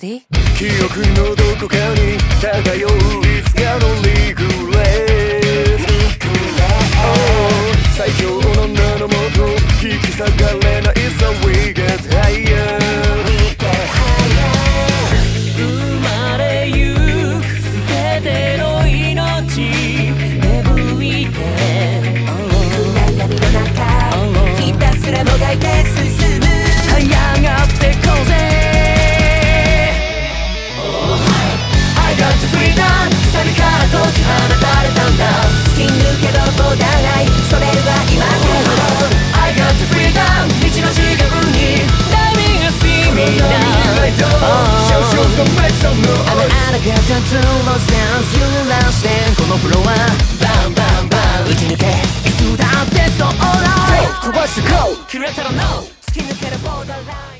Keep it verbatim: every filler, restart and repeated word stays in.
Ready? 記憶のどこかに漂ういつかのリグレート最強の名のもと引き下がれないさ We get higher 生まれゆく全ての命芽吹いて暗闇の中ひたすらもがいて進む這い上がってこうぜ I got the freedom サビから解き放たれたんだ突き抜けどボーダーラインそれは今この I got the freedom 道の違うに波がsee me now あなたがタトゥーのセンス揺らしてこのフロアバンバンバン打ち抜けいつだってそう Alright 飛ばしてこう切れたら No 突き抜けるボーダーライン